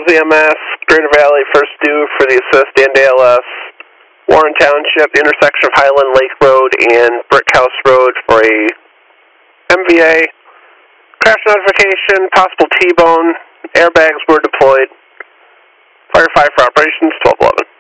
Falls EMS, Greater Valley, first due for the assist and ALS. Warren Township, intersection of Highland Lake Road and Brickhouse Road for a MVA. Crash notification, possible T-bone, airbags were deployed. Fire 5 for operations, 1211.